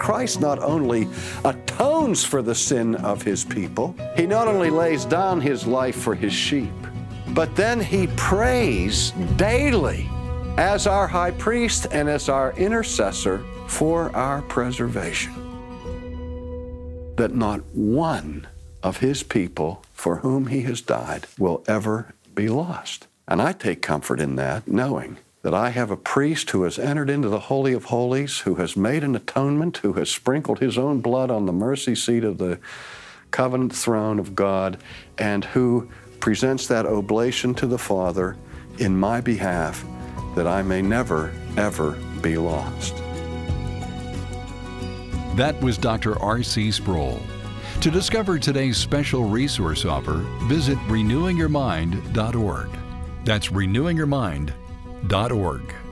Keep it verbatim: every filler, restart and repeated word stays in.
Christ not only atones for the sin of his people, he not only lays down his life for his sheep, but then he prays daily as our high priest and as our intercessor for our preservation, that not one of his people for whom he has died will ever be lost. And I take comfort in that, knowing that I have a priest who has entered into the Holy of Holies, who has made an atonement, who has sprinkled his own blood on the mercy seat of the covenant throne of God, and who presents that oblation to the Father in my behalf, that I may never, ever be lost. That was Doctor R C Sproul. To discover today's special resource offer, visit renewing your mind dot org. That's renewing your mind dot org.